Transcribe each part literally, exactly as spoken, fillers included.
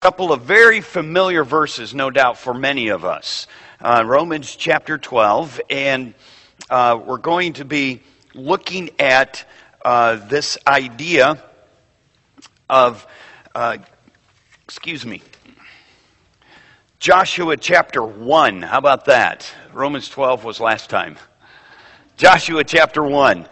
Couple of very familiar verses, no doubt, for many of us. Uh, Romans chapter twelve, and uh, we're going to be looking at uh, this idea of, uh, excuse me, Joshua chapter one. How about that? Romans twelve was last time. Joshua chapter one.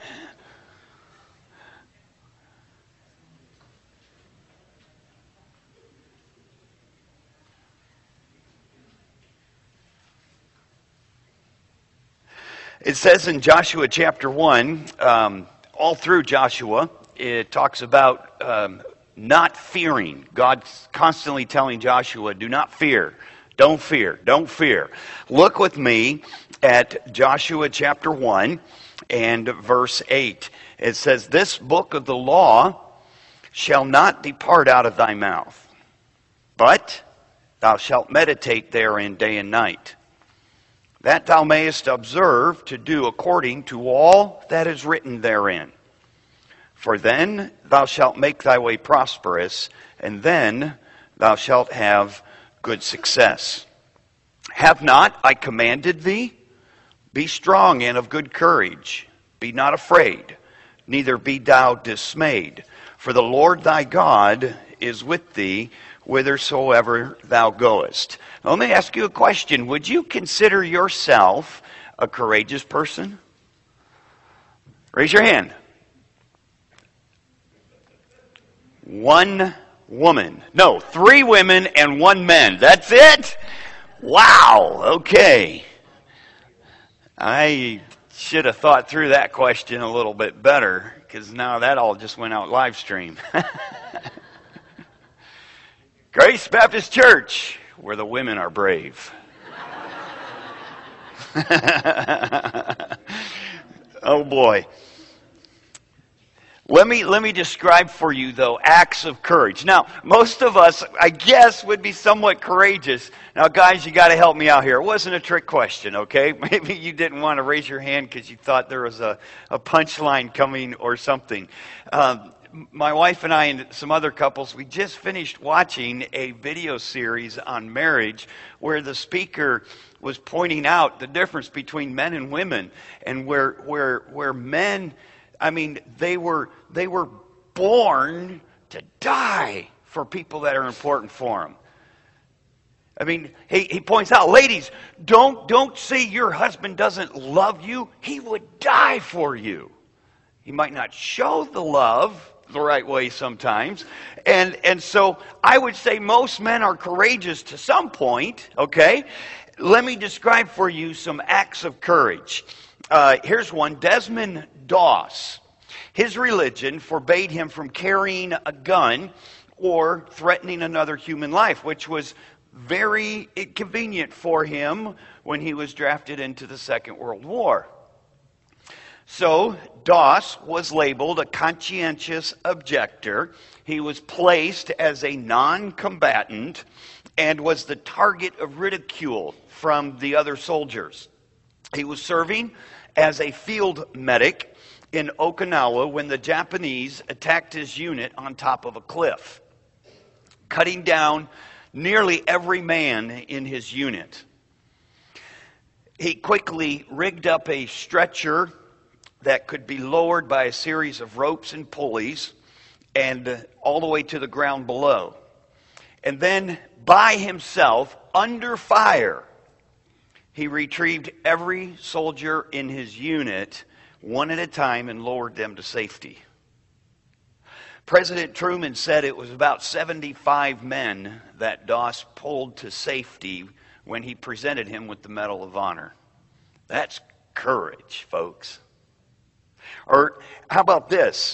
It says in Joshua chapter one, um, all through Joshua, it talks about um, not fearing. God's constantly telling Joshua, do not fear, don't fear, don't fear. Look with me at Joshua chapter one and verse eight. It says, this book of the law shall not depart out of thy mouth, but thou shalt meditate therein day and night, that thou mayest observe to do according to all that is written therein. For then thou shalt make thy way prosperous, and then thou shalt have good success. Have not I commanded thee? Be strong and of good courage. Be not afraid, neither be thou dismayed. For the Lord thy God is with thee whithersoever thou goest. Now, let me ask you a question. Would you consider yourself a courageous person? Raise your hand. One woman. No, three women and one man. That's it? Wow. Okay. I should have thought through that question a little bit better, because now that all just went out live stream. Grace Baptist Church, where the women are brave. Oh boy. Let me let me describe for you, though, acts of courage. Now, most of us, I guess, would be somewhat courageous. Now, guys, you got to help me out here. It wasn't a trick question, okay? Maybe you didn't want to raise your hand because you thought there was a, a punchline coming or something. Um, My wife and I and some other couples, we just finished watching a video series on marriage where the speaker was pointing out the difference between men and women, and where where where men, I mean, they were they were born to die for people that are important for them. I mean, he, he points out, ladies, don't don't say your husband doesn't love you. He would die for you. He might not show the love the right way sometimes. And and so I would say most men are courageous to some point, okay? Let me describe for you some acts of courage. Uh, here's one. Desmond Doss. His religion forbade him from carrying a gun or threatening another human life, which was very inconvenient for him when he was drafted into the Second World War. So, Doss was labeled a conscientious objector. He was placed as a non-combatant and was the target of ridicule from the other soldiers. He was serving as a field medic in Okinawa when the Japanese attacked his unit on top of a cliff, cutting down nearly every man in his unit. He quickly rigged up a stretcher that could be lowered by a series of ropes and pulleys and uh, all the way to the ground below. And then by himself, under fire, he retrieved every soldier in his unit one at a time and lowered them to safety. President Truman said it was about seventy-five men that Doss pulled to safety when he presented him with the Medal of Honor. That's courage, folks. Or how about this?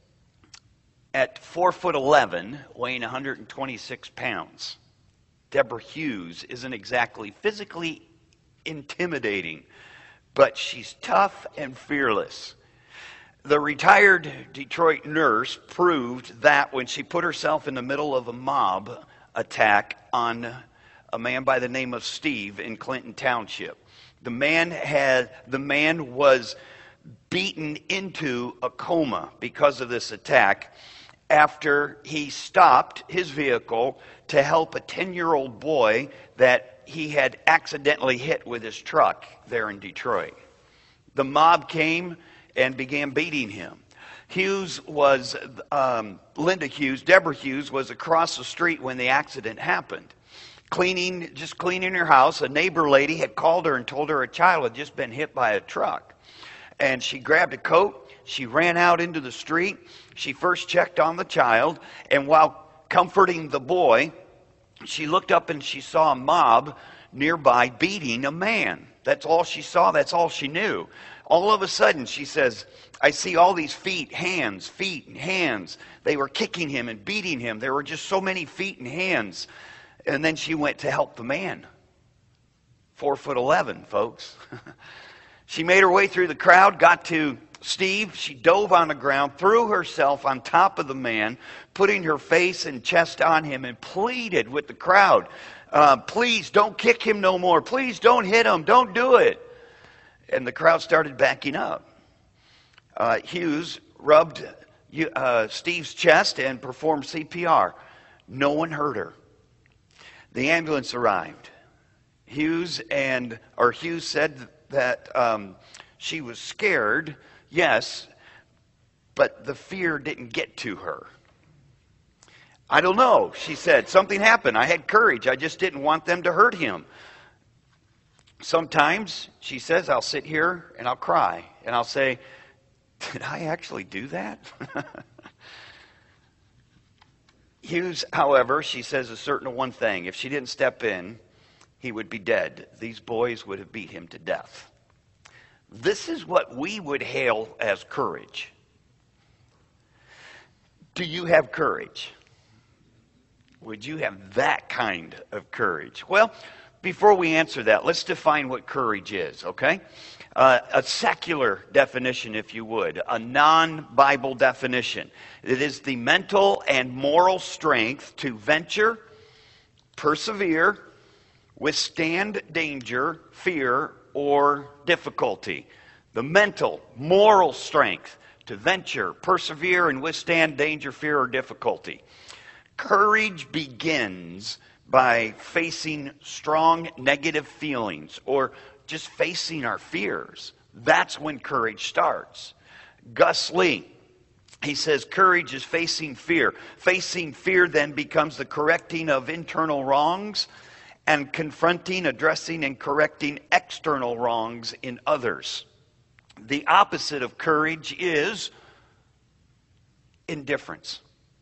At four foot eleven, weighing one hundred twenty-six pounds, Deborah Hughes isn't exactly physically intimidating, but she's tough and fearless. The retired Detroit nurse proved that when she put herself in the middle of a mob attack on a man by the name of Steve in Clinton Township. The man had the man was beaten into a coma because of this attack, after he stopped his vehicle to help a ten-year-old boy that he had accidentally hit with his truck there in Detroit. The mob came and began beating him. Hughes was, um, Linda Hughes, Deborah Hughes, was across the street when the accident happened. Cleaning, just cleaning her house. A neighbor lady had called her and told her a child had just been hit by a truck. And she grabbed a coat. She ran out into the street. She first checked on the child. And while comforting the boy, she looked up and she saw a mob nearby beating a man. That's all she saw. That's all she knew. All of a sudden, she says, I see all these feet, hands, feet, and hands. They were kicking him and beating him. There were just so many feet and hands. And then she went to help the man. Four foot eleven, folks. She made her way through the crowd, got to Steve. She dove on the ground, threw herself on top of the man, putting her face and chest on him, and pleaded with the crowd, uh, please don't kick him no more. Please don't hit him. Don't do it. And the crowd started backing up. Uh, Hughes rubbed uh, Steve's chest and performed C P R. No one hurt her. The ambulance arrived. Hughes and or Hughes said that um, she was scared, yes, but the fear didn't get to her. I don't know, she said. Something happened. I had courage. I just didn't want them to hurt him. Sometimes, she says, I'll sit here and I'll cry. And I'll say, did I actually do that? Hughes, however, she says, is certain of one thing. If she didn't step in, he would be dead. These boys would have beat him to death. This is what we would hail as courage. Do you have courage? Would you have that kind of courage? Well, before we answer that, let's define what courage is, okay? Uh, a secular definition, if you would, a non-Bible definition. It is the mental and moral strength to venture, persevere, withstand danger, fear, or difficulty. The mental, moral strength to venture, persevere, and withstand danger, fear, or difficulty. Courage begins by facing strong negative feelings or just facing our fears. That's when courage starts. Gus Lee, he says, courage is facing fear. Facing fear then becomes the correcting of internal wrongs and confronting, addressing, and correcting external wrongs in others. The opposite of courage is indifference.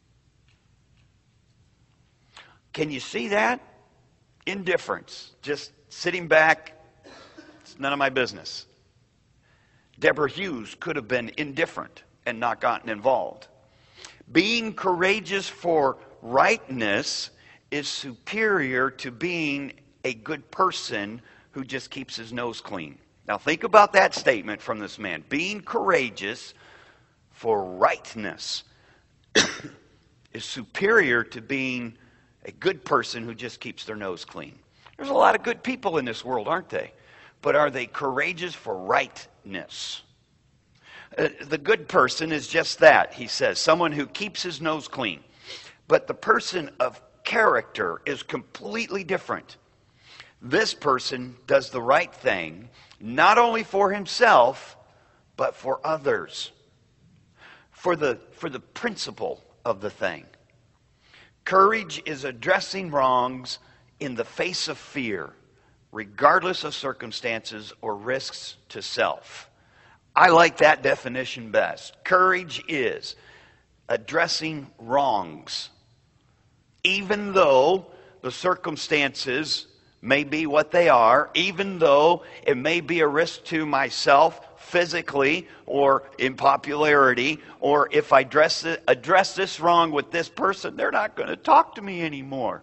Can you see that? Indifference. Just sitting back, it's none of my business. Deborah Hughes could have been indifferent and not gotten involved. Being courageous for rightness is superior to being a good person who just keeps his nose clean. Now think about that statement from this man. Being courageous for rightness is superior to being a good person who just keeps their nose clean. There's a lot of good people in this world, aren't they? But are they courageous for rightness? Uh, the good person is just that, he says, someone who keeps his nose clean. But the person of character is completely different. This person does the right thing, not only for himself, but for others. For the, for the principle of the thing. Courage is addressing wrongs in the face of fear, regardless of circumstances or risks to self. I like that definition best. Courage is addressing wrongs, even though the circumstances may be what they are, even though it may be a risk to myself physically or in popularity, or if I address, it, address this wrong with this person, they're not going to talk to me anymore.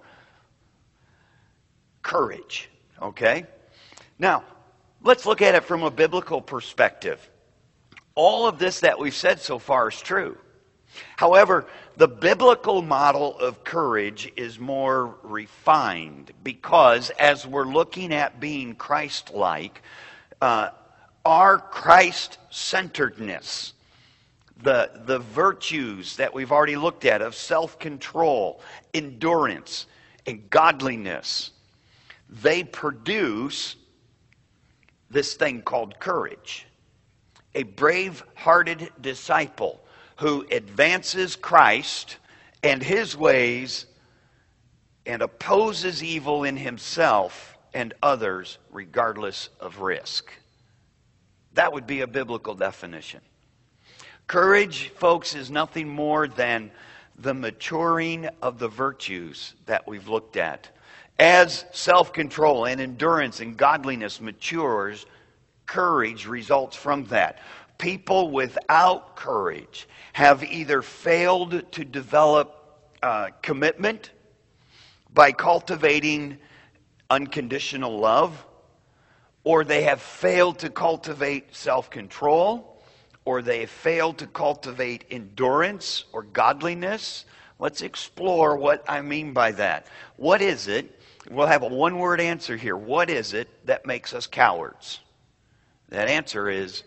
Courage, okay? Now, let's look at it from a biblical perspective. All of this that we've said so far is true. However, the biblical model of courage is more refined because as we're looking at being Christ-like, uh, our Christ-centeredness, the, the virtues that we've already looked at of self-control, endurance, and godliness, they produce this thing called courage. A brave-hearted disciple who advances Christ and his ways and opposes evil in himself and others regardless of risk. That would be a biblical definition. Courage, folks, is nothing more than the maturing of the virtues that we've looked at. As self-control and endurance and godliness matures, courage results from that. People without courage have either failed to develop uh, commitment by cultivating unconditional love, or they have failed to cultivate self-control, or they have failed to cultivate endurance or godliness. Let's explore what I mean by that. What is it? We'll have a one-word answer here. What is it that makes us cowards? That answer is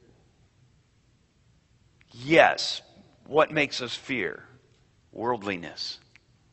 yes. What makes us fear? Worldliness.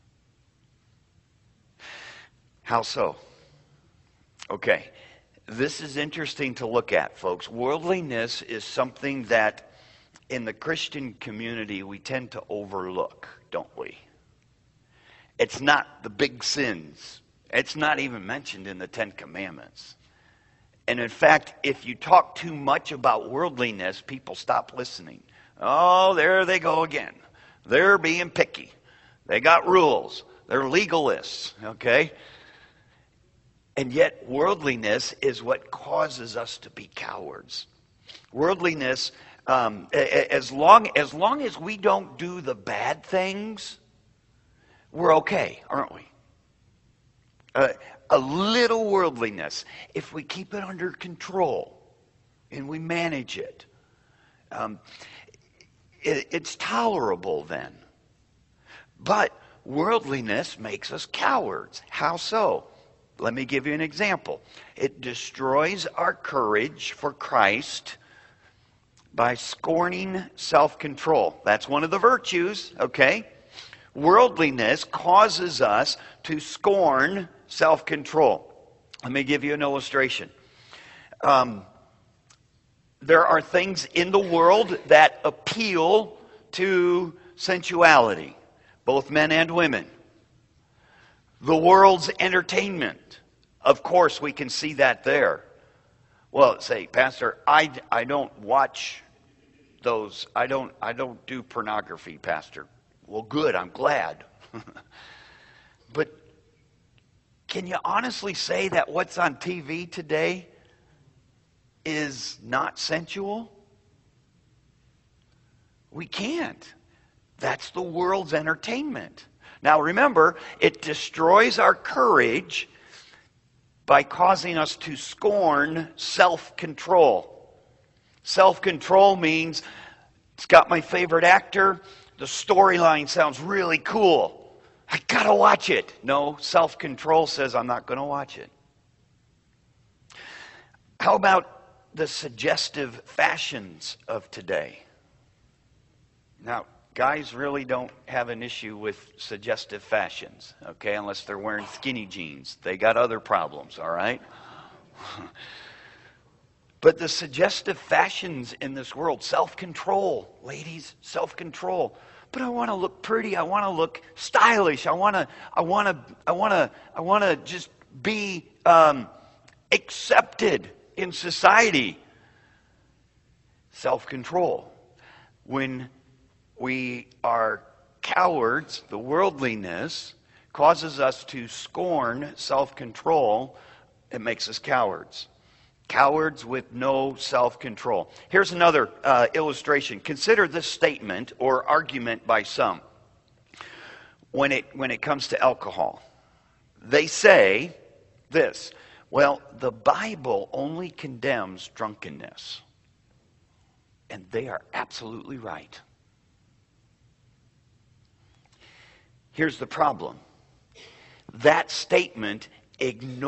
How so? Okay. This is interesting to look at, folks. Worldliness is something that in the Christian community we tend to overlook, don't we? It's not the big sins. It's not even mentioned in the Ten Commandments. And in fact, if you talk too much about worldliness, people stop listening. Oh, there they go again. They're being picky. They got rules. They're legalists, okay? And yet, worldliness is what causes us to be cowards. Worldliness, um, as long, as long as we don't do the bad things, we're okay, aren't we? Uh, a little worldliness, if we keep it under control and we manage it, um, it it's tolerable then. But worldliness makes us cowards. How so? Let me give you an example. It destroys our courage for Christ by scorning self-control. That's one of the virtues, okay? Worldliness causes us to scorn self-control. Let me give you an illustration. Um, there are things in the world that appeal to sensuality, both men and women. The world's entertainment, of course, we can see that there. Well, say, Pastor, I, I don't watch those. I don't I don't do pornography, Pastor. Well, good. I'm glad. But can you honestly say that what's on T V today is not sensual? We can't. That's the world's entertainment. Now remember, it destroys our courage by causing us to scorn self-control. Self-control means, it's got my favorite actor, the storyline sounds really cool. I gotta watch it. No, self-control says I'm not gonna watch it. How about the suggestive fashions of today? Now, guys really don't have an issue with suggestive fashions, okay, unless they're wearing skinny jeans. They got other problems, all right? But the suggestive fashions in this world, self-control, ladies, self-control. But I want to look pretty. I want to look stylish. I want to. I want to. I want to. I want to just be um, accepted in society. Self-control. When we are cowards, the worldliness causes us to scorn self-control. It makes us cowards. Cowards with no self-control. Here's another uh, illustration. Consider this statement or argument by some when it, when it comes to alcohol. They say this, well, the Bible only condemns drunkenness. And they are absolutely right. Here's the problem. That statement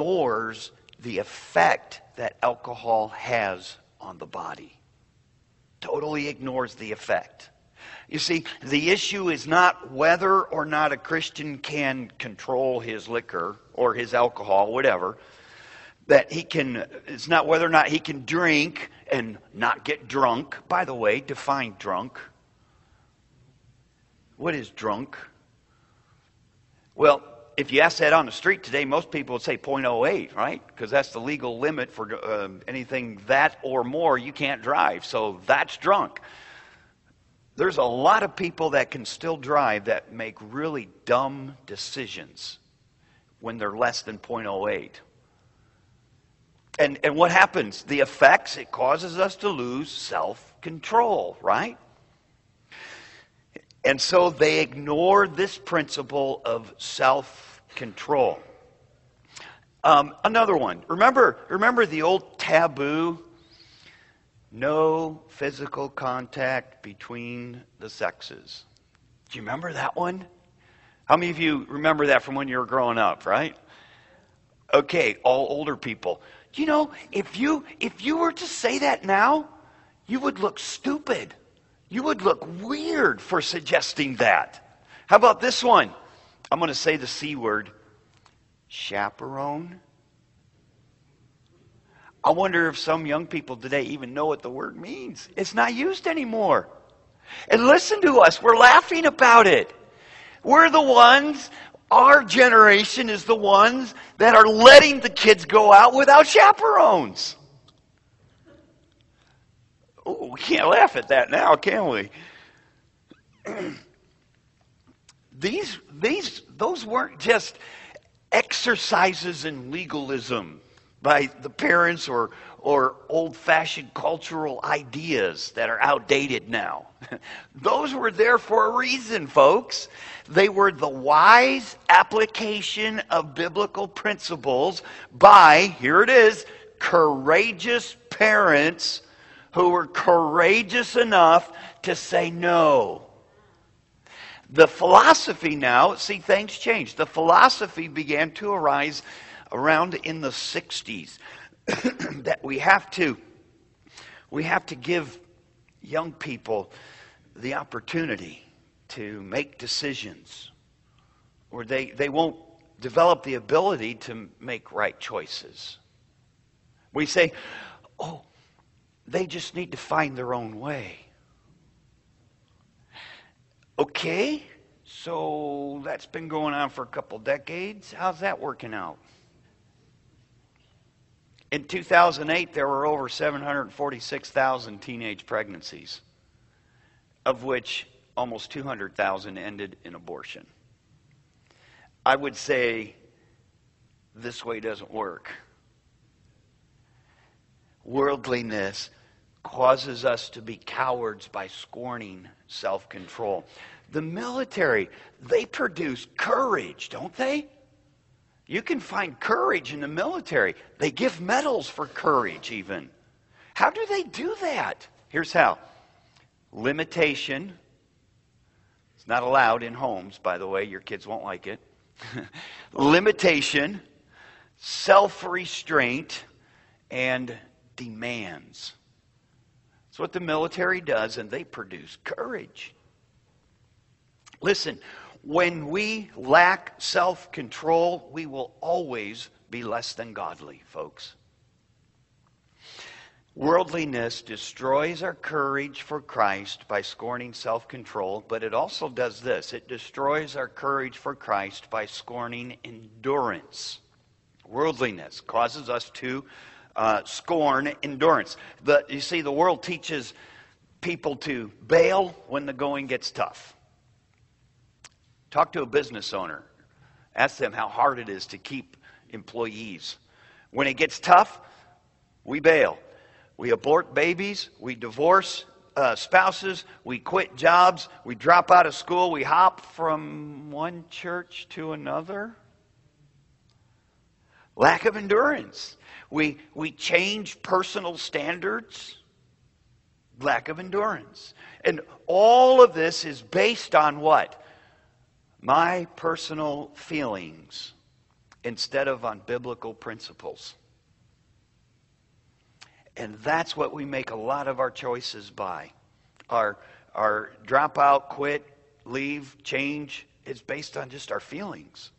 ignores the effect that alcohol has on the body. Totally ignores the effect. You see, the issue is not whether or not a Christian can control his liquor or his alcohol, whatever. That he can, it's not whether or not he can drink and not get drunk. By the way, define drunk. What is drunk? Well, if you ask that on the street today, most people would say point oh eight, right? Because that's the legal limit for uh, anything that or more, you can't drive. So that's drunk. There's a lot of people that can still drive that make really dumb decisions when they're less than point oh eight. And, and what happens? The effects, it causes us to lose self-control, right? And so they ignore this principle of self-control. Um, another one. Remember, remember the old taboo? No physical contact between the sexes. Do you remember that one? How many of you remember that from when you were growing up, right? Okay, all older people. You know, if you if you were to say that now, you would look stupid. You would look weird for suggesting that. How about this one? I'm going to say the C word. Chaperone. I wonder if some young people today even know what the word means. It's not used anymore. And listen to us. We're laughing about it. We're the ones... Our generation is the ones that are letting the kids go out without chaperones. Oh, we can't laugh at that now, can we? these, these, those weren't just exercises in legalism by the parents or, or old-fashioned cultural ideas that are outdated now. Those were there for a reason, folks. They were the wise application of biblical principles by, here it is, courageous parents who were courageous enough to say no. The philosophy now, see, things changed. The philosophy began to arise around in the sixties that we have to we have to give young people the opportunity to make decisions, or they, they won't develop the ability to make right choices. We say, oh, they just need to find their own way. Okay, so that's been going on for a couple decades. How's that working out? In two thousand eight, there were over seven hundred forty-six thousand teenage pregnancies, of which almost two hundred thousand ended in abortion. I would say this way doesn't work. Worldliness causes us to be cowards by scorning self-control. The military, they produce courage, don't they? You can find courage in the military. They give medals for courage even. How do they do that? Here's how. Limitation. It's not allowed in homes, by the way. Your kids won't like it. Limitation, self-restraint, and demands. That's what the military does, and they produce courage. Listen, when we lack self-control, we will always be less than godly, folks. Worldliness destroys our courage for Christ by scorning self-control, but it also does this. It destroys our courage for Christ by scorning endurance. Worldliness causes us to uh, scorn endurance. The, you see, the world teaches people to bail when the going gets tough. Talk to a business owner. Ask them how hard it is to keep employees. When it gets tough, we bail. We abort babies. We divorce uh, spouses. We quit jobs. We drop out of school. We hop from one church to another. Lack of endurance. We, we change personal standards. Lack of endurance. And all of this is based on what? My personal feelings instead of on biblical principles. And that's what we make a lot of our choices by. Our, our drop out, quit, leave, change is based on just our feelings.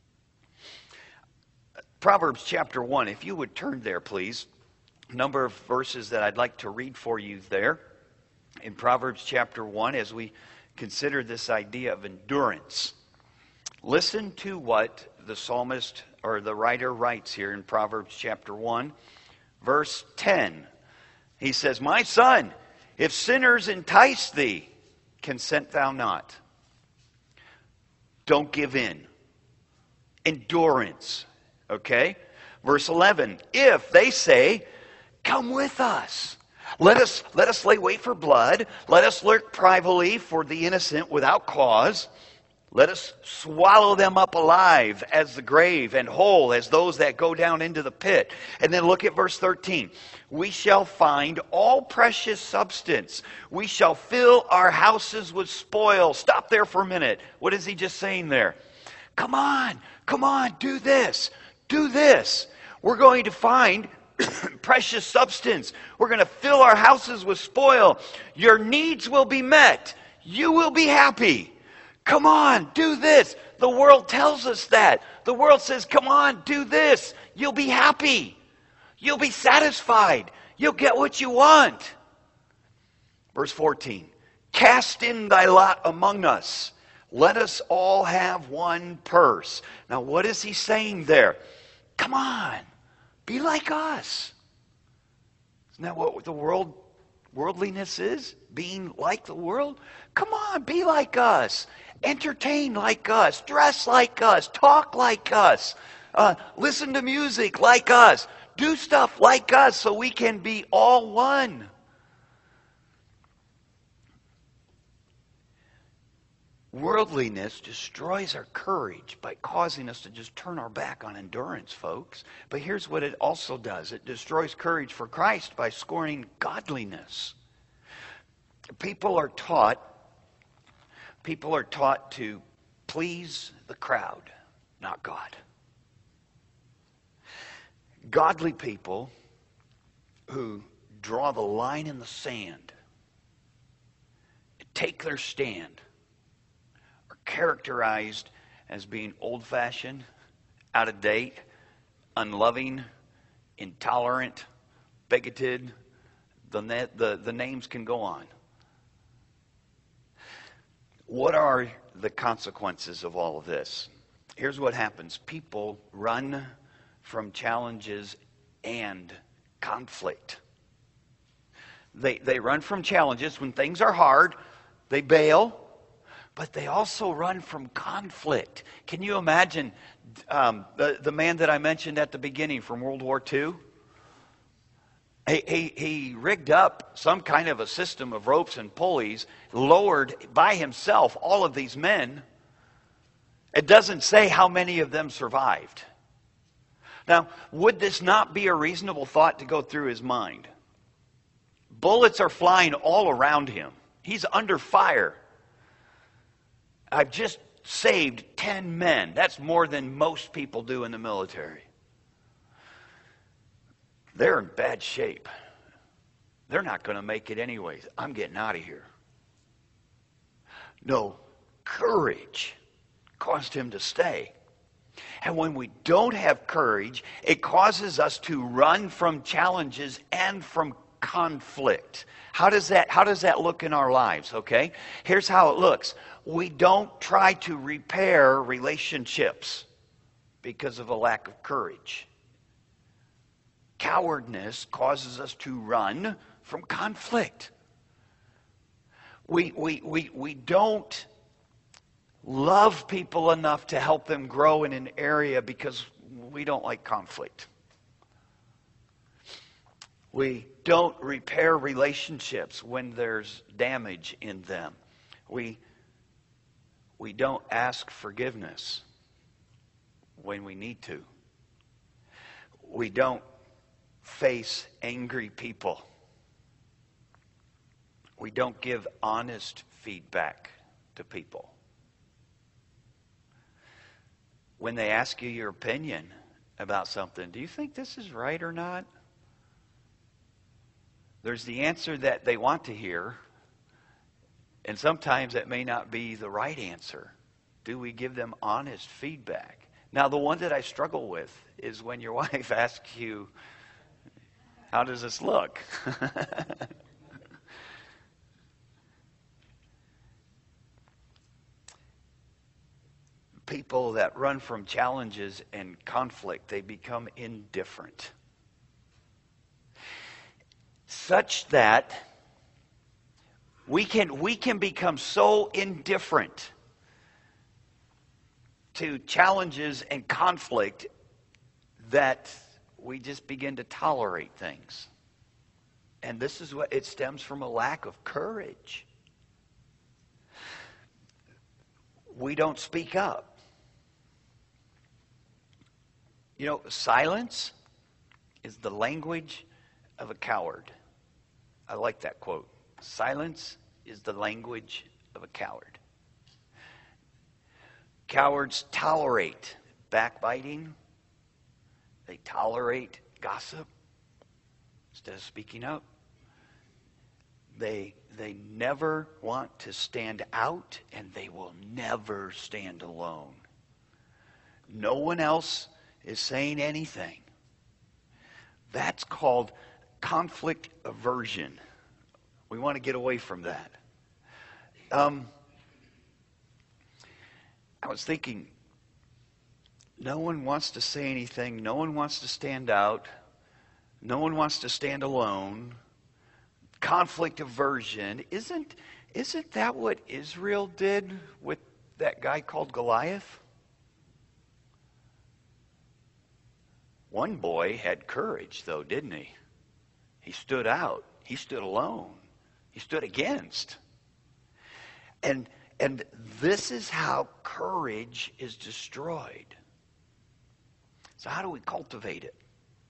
Proverbs chapter one, if you would turn there, please. A number of verses that I'd like to read for you there. In Proverbs chapter one, as we consider this idea of endurance. Listen to what the psalmist or the writer writes here in Proverbs chapter one, verse ten. He says, "My son, if sinners entice thee, consent thou not." Don't give in. Endurance. Okay? Verse eleven, "If they say, come with us. Let us, let us lay wait for blood. Let us lurk privately for the innocent without cause. Let us swallow them up alive as the grave, and whole as those that go down into the pit." And then look at verse thirteen. "We shall find all precious substance. We shall fill our houses with spoil." Stop there for a minute. What is he just saying there? Come on, come on, do this, do this. We're going to find precious substance. We're going to fill our houses with spoil. Your needs will be met. You will be happy. Come on, do this. The world tells us that. The world says, come on, do this. You'll be happy. You'll be satisfied. You'll get what you want. Verse fourteen, "Cast in thy lot among us. Let us all have one purse." Now, what is he saying there? Come on, be like us. Isn't that what the world worldliness is? Being like the world? Come on, be like us. Entertain like us. Dress like us. Talk like us. Uh, listen to music like us. Do stuff like us so we can be all one. Worldliness destroys our courage by causing us to just turn our back on endurance, folks. But here's what it also does. It destroys courage for Christ by scorning godliness. People are taught, people are taught to please the crowd, not God. Godly people who draw the line in the sand, take their stand, characterized as being old-fashioned, out of date, unloving, intolerant, bigoted. The, the, the names can go on. What are the consequences of all of this? Here's what happens. People run from challenges and conflict. They, they run from challenges when things are hard. They bail. But they also run from conflict. Can you imagine um, the, the man that I mentioned at the beginning from World War Two? He, he, he rigged up some kind of a system of ropes and pulleys, lowered by himself all of these men. It doesn't say how many of them survived. Now, would this not be a reasonable thought to go through his mind? Bullets are flying all around him. He's under fire. I've just saved ten men. That's more than most people do in the military. They're in bad shape. They're not going to make it anyways. I'm getting out of here. No, courage caused him to stay. And when we don't have courage, it causes us to run from challenges and from conflict. How does that, how does that look in our lives, okay? Here's how it looks. We don't try to repair relationships because of a lack of courage. Cowardness causes us to run from conflict. We, we, we, we don't love people enough to help them grow in an area because we don't like conflict. We don't repair relationships when there's damage in them. We, we don't ask forgiveness when we need to. We don't face angry people. We don't give honest feedback to people. When they ask you your opinion about something, do you think this is right or not? There's the answer that they want to hear, and sometimes that may not be the right answer. Do we give them honest feedback? Now, the one that I struggle with is when your wife asks you, how does this look? People that run from challenges and conflict, they become indifferent. Such that we can, we can become so indifferent to challenges and conflict that we just begin to tolerate things. And this is what it stems from, a lack of courage. We don't speak up. You know, silence is the language of a coward. I like that quote. Silence is the language of a coward. Cowards tolerate backbiting. They tolerate gossip instead of speaking up. They, they never want to stand out, and they will never stand alone. No one else is saying anything. That's called conflict aversion. We want to get away from that. Um, I was thinking, no one wants to say anything. No one wants to stand out. No one wants to stand alone. Conflict aversion. Isn't, isn't that what Israel did with that guy called Goliath? One boy had courage, though, didn't he? He stood out. He stood alone. He stood against. And, and this is how courage is destroyed. So how do we cultivate it?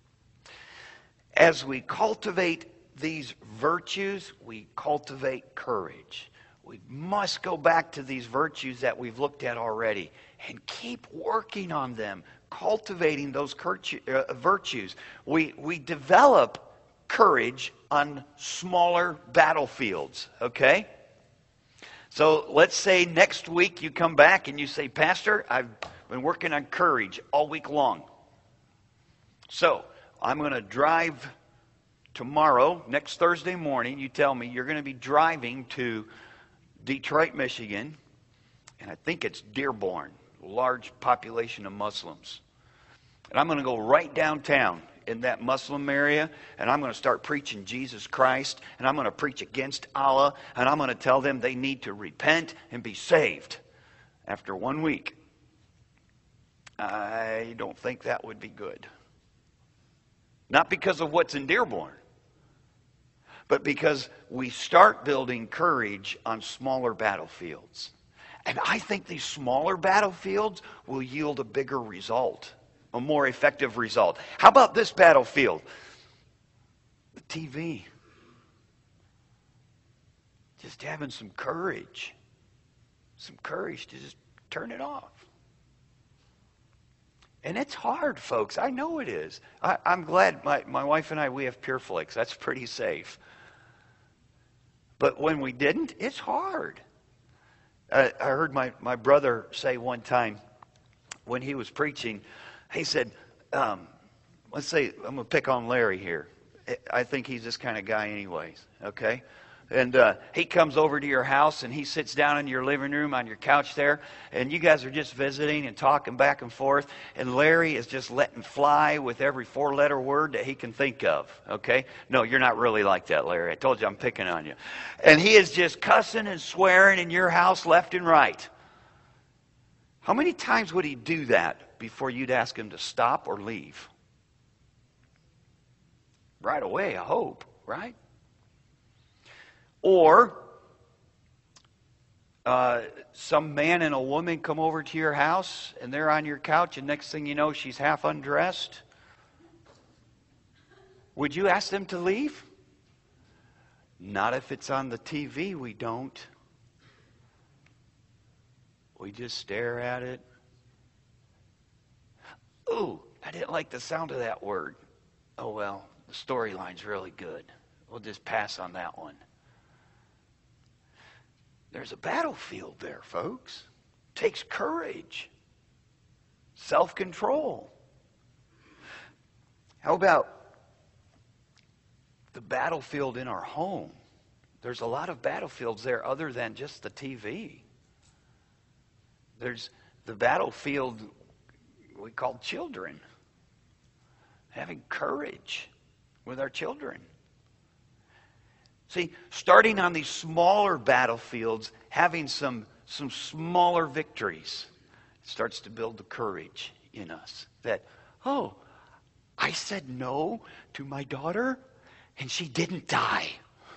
As we cultivate these virtues, we cultivate courage. We must go back to these virtues that we've looked at already and keep working on them, cultivating those virtues. We, we develop courage on smaller battlefields, okay? So let's say next week you come back and you say, Pastor, I've been working on courage all week long. So I'm going to drive tomorrow, next Thursday morning. You tell me you're going to be driving to Detroit, Michigan, and I think it's Dearborn, a large population of Muslims. And I'm going to go right downtown in that Muslim area, and I'm going to start preaching Jesus Christ, and I'm going to preach against Allah, and I'm going to tell them they need to repent and be saved after one week. I don't think that would be good. Not because of what's in Dearborn, but because we start building courage on smaller battlefields. And I think these smaller battlefields will yield a bigger result, a more effective result. How about this battlefield? The T V. Just having some courage. Some courage to just turn it off. And it's hard, folks. I know it is. I, I'm glad my, my wife and I, we have PureFlix. That's pretty safe. But when we didn't, it's hard. I, I heard my, my brother say one time when he was preaching, he said, um, let's say, I'm going to pick on Larry here. I think he's this kind of guy anyways, okay? And uh, he comes over to your house and he sits down in your living room on your couch there, and you guys are just visiting and talking back and forth, and Larry is just letting fly with every four-letter word that he can think of, okay? No, you're not really like that, Larry. I told you I'm picking on you. And he is just cussing and swearing in your house left and right. How many times would he do that before you'd ask him to stop or leave? Right away, I hope, right? Or uh, some man and a woman come over to your house and they're on your couch, and next thing you know, she's half undressed. Would you ask them to leave? Not if it's on the T V, we don't. We just stare at it. Ooh, I didn't like the sound of that word. Oh well, the storyline's really good. We'll just pass on that one. There's a battlefield there, folks. It takes courage, self-control. How about the battlefield in our home? There's a lot of battlefields there other than just the T V. There's the battlefield we call children. Having courage with our children. See, starting on these smaller battlefields, having some, some smaller victories, it starts to build the courage in us that, oh, I said no to my daughter and she didn't die.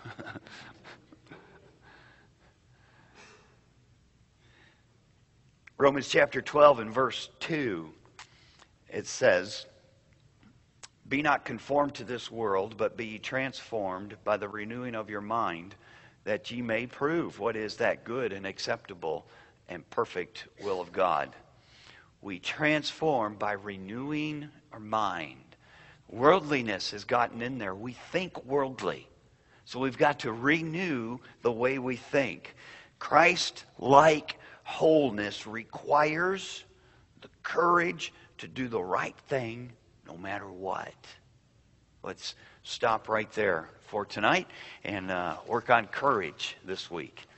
Romans chapter twelve and verse two, it says, "Be not conformed to this world, but be ye transformed by the renewing of your mind, that ye may prove what is that good and acceptable and perfect will of God." We transform by renewing our mind. Worldliness has gotten in there. We think worldly. So we've got to renew the way we think. Christ-like wholeness requires the courage to do the right thing no matter what. Let's stop right there for tonight and uh, work on courage this week.